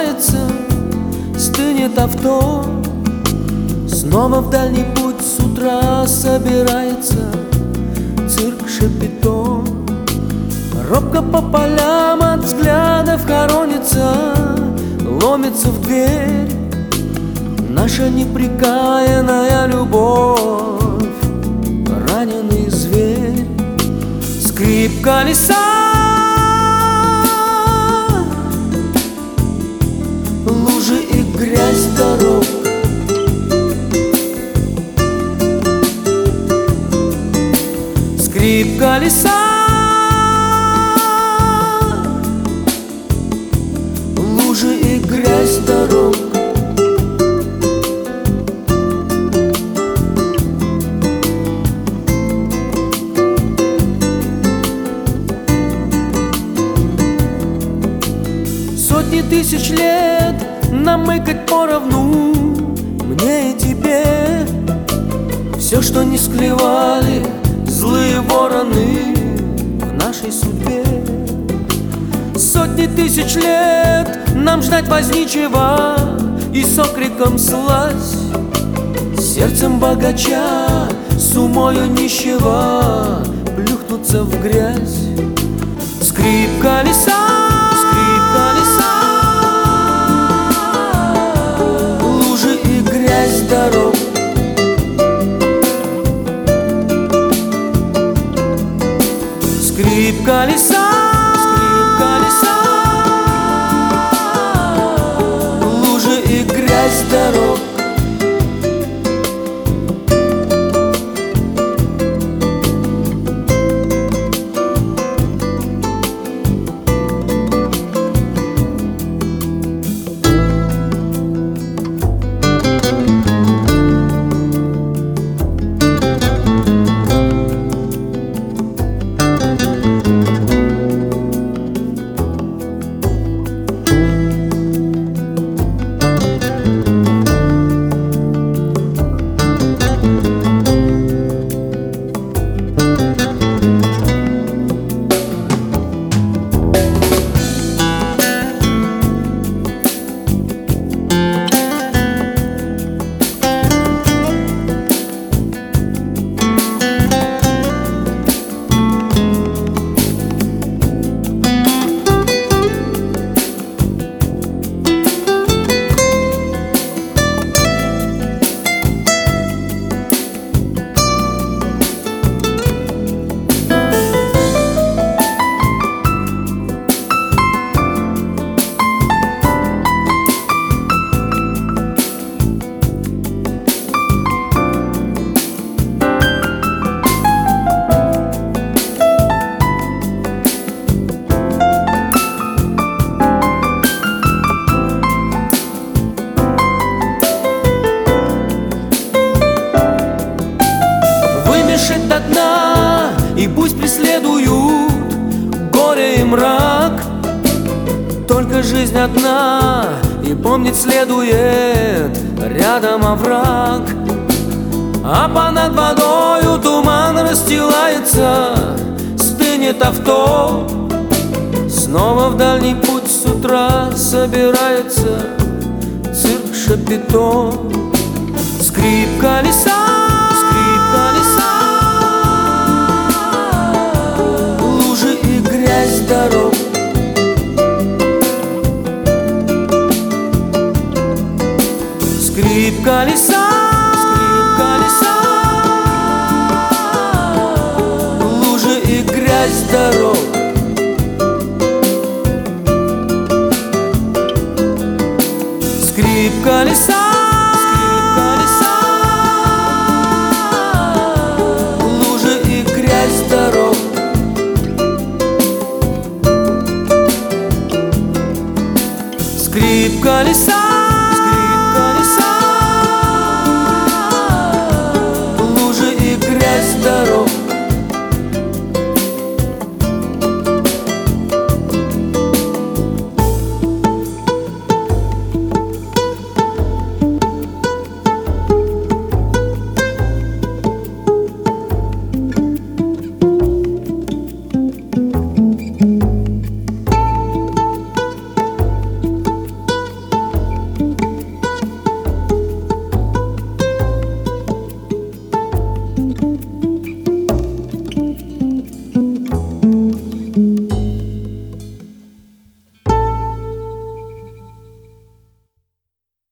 расстилается, стынет авто. Снова в дальний путь с утра собирается цирк Шапито. Робко по полям от взглядов хоронится, ломится в дверь наша непрекаянная любовь, раненый зверь. Скрип колеса, лужи и грязь дорог. Скрип колеса, лужи и грязь дорог. Сотни тысяч лет намыкать поровну мне и тебе. Все, что не склевали злые вороны в нашей судьбе. Сотни тысяч лет нам ждать возничего и с окриком слазь, сердцем богача, с умою нищего плюхнуться в грязь. Скрип колеса, скрип колеса, лужи и грязь дорог. Скрип колеса, скрип колеса, лужи и грязь дорог. До дна, и пусть преследуют горе и мрак. Только жизнь одна, и помнить следует рядом овраг. А понад водою туман расстилается, стынет авто. Снова в дальний путь с утра собирается цирк Шапито. Скрип колеса, скрип колеса, лужи и грязь дорог. Скрип колеса, скрип колеса, лужи и грязь дорог. Скрип колеса, скрип колеса, лужи и грязь дорог. Скрип колеса,